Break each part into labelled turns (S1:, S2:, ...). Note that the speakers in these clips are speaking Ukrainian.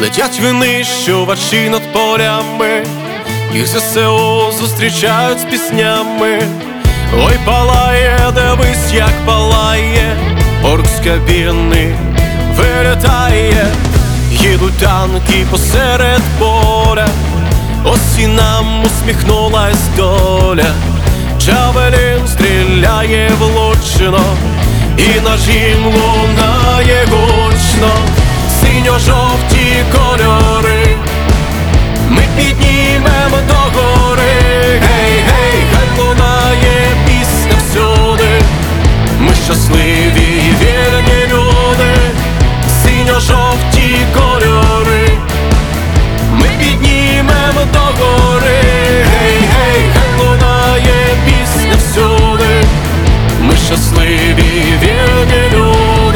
S1: Летять винищувачі над полями, їх ЗСУ зустрічають з піснями. Ой, палає, дивись, як палає, орк з кабіни вилітає. Їдуть танки посеред поля, ось і нам усміхнулась доля. Джавелін стріляє влучно, і наш гімн лунає гучно. Синьо-жовті кольори ми піднімемо догори. Гей, гей, хай лунає пісня всюди, ми щасливі і вірні люди. Синьо-жовті кольори ми піднімемо догори. Гей, гей, хай лунає пісня всюди, ми щасливі і вірні люди.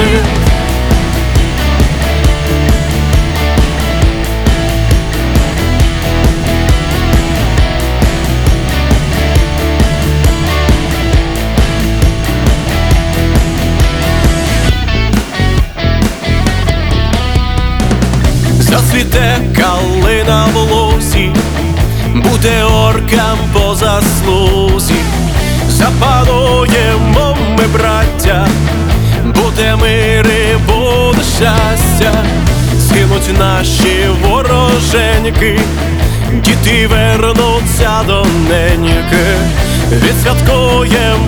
S1: Зацвіте калина в лузі, буде оркам по заслузі. Запануємо ми, браття, буде мир і буде щастя. Згинуть наші вороженьки, діти вернуться до неньки. Відсвяткуємо